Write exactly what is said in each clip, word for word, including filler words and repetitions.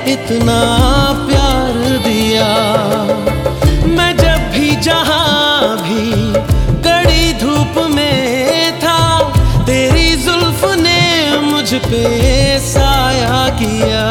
इतना प्यार दिया। मैं जब भी जहां भी कड़ी धूप में था, तेरी जुल्फ ने मुझ पे साया किया।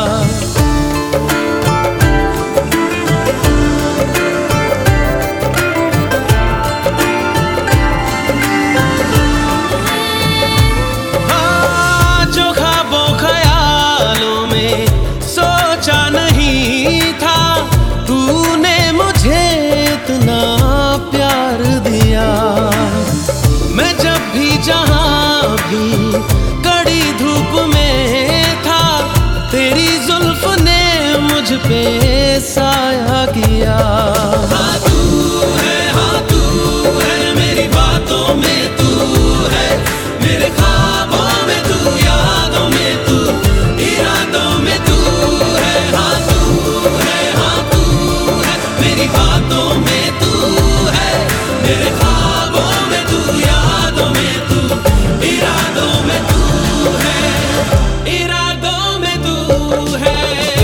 मैं जब भी जहां भी कड़ी धूप में था, तेरी जुल्फ ने मुझ पे साया किया। हाँ तू है, हाँ तू है, मेरी बातों में तू है, मेरे ख्वाबों में तू, यादों में तू, इरादों में तू है। हाँ तू है, हाँ तू है, मेरी बातों में तू है, मेरे ख्वाबों में तू, यादों में तू, इरादों में तू है, इरादों में तू है।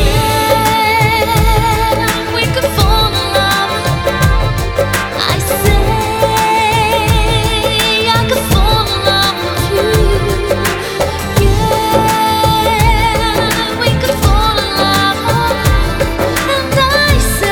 Yeah, we could fall in love. I say I could fall in love with you. Yeah, we could fall in love. And I say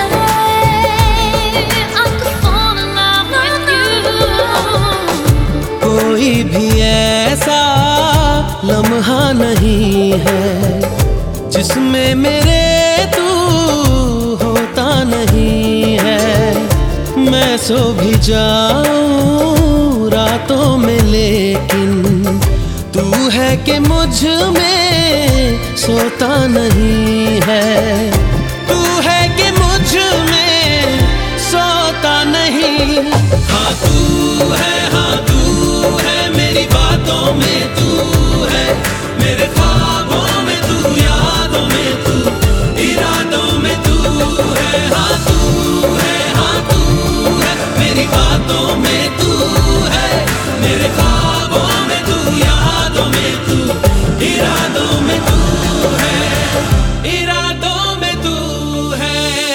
I could fall in love with you. कोई भी ऐसा लम्हा नहीं है जिसमें मेरे तू होता नहीं है। मैं सो भी जाऊं रातों में, लेकिन तू है कि मुझ में सोता नहीं है। तू है कि मुझ में सोता नहीं। हाँ तू है, हाँ तू है, मेरी बातों में तू है, मेरे ख्वाबों में तू, यादों में तू, इरादों में तू है। हाँ तू है, हाँ तू है, मेरी बातों में तू है, मेरे ख्वाबों में तू, यादों में तू, इरादों में तू है, इरादों में तू है।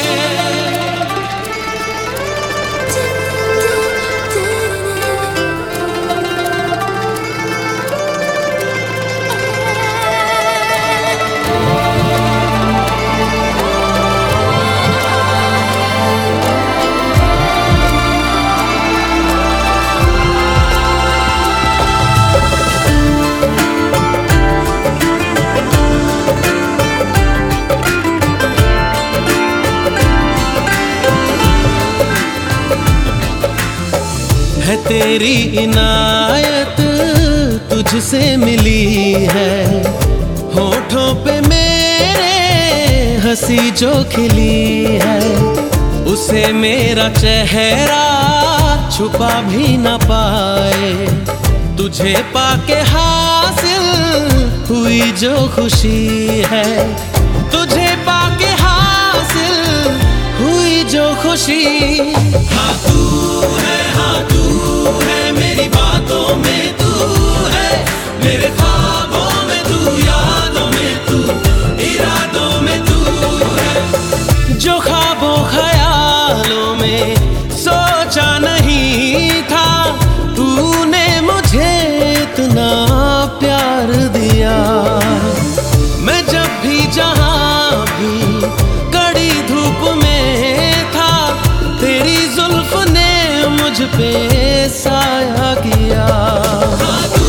है तेरी इनायत तुझसे मिली है, होठों पे मेरे हंसी जो खिली है, उसे मेरा चेहरा छुपा भी न पाए। तुझे पाके हासिल हुई जो खुशी है, तुझे पाके हासिल हुई जो खुशी। हाँ तू है, हाँ तू है, मेरी बातों में तू है, मेरे ख्वाबों में तू, यादों में तू, इरादों में तू है। जो ख्वाबों ख्यालों में सोचा नहीं था, तूने मुझे इतना प्यार दिया। मैं जब भी जहां भी कड़ी धूप में था, तेरी जुल्फ ने मुझ पे साया किया।